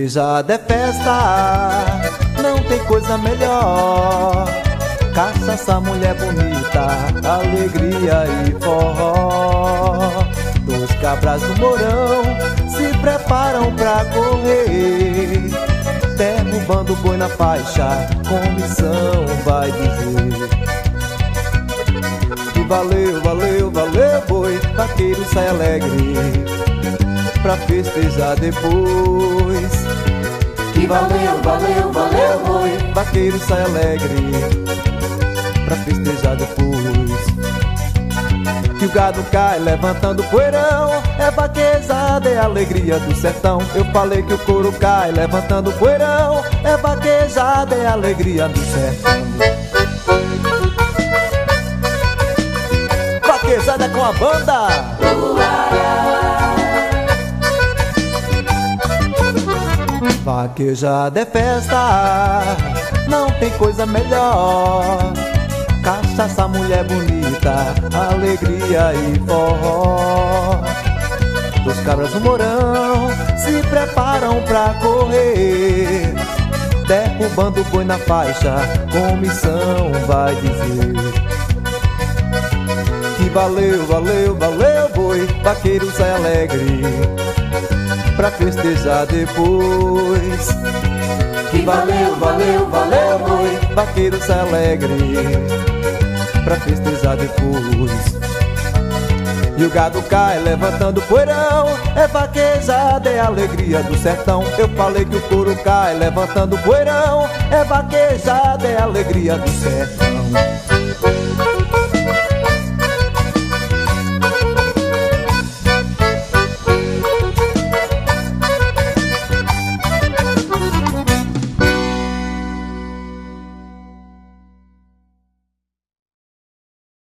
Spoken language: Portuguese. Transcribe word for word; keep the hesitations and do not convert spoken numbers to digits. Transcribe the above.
festejada é festa, não tem coisa melhor. Cachaça, mulher bonita, alegria e forró. Dois cabras do Mourão se preparam pra correr, derrubando o boi na faixa, comissão vai dizer. E valeu, valeu, valeu boi, vaqueiro sai alegre pra festejar depois. E valeu, valeu, valeu boi, vaqueiro sai alegre pra festejar depois. Que o gado cai levantando poeirão, é vaquejada, é alegria do sertão. Eu falei que o couro cai levantando poeirão, é vaquejada, é alegria do sertão. Vaquejada com a banda vaquejada é festa, não tem coisa melhor. Cachaça, mulher bonita, alegria e forró. Os cabras do Mourão se preparam pra correr, derrubando o boi na faixa, comissão vai dizer. Que valeu, valeu, valeu boi, vaqueiro sai alegre pra festejar depois. Que valeu, valeu, valeu boi, vaqueiro sai alegre pra festejar depois. E o gado cai levantando poeirão, é vaquejada, é alegria do sertão. Eu falei que o couro cai levantando poeirão, é vaquejada, é alegria do sertão.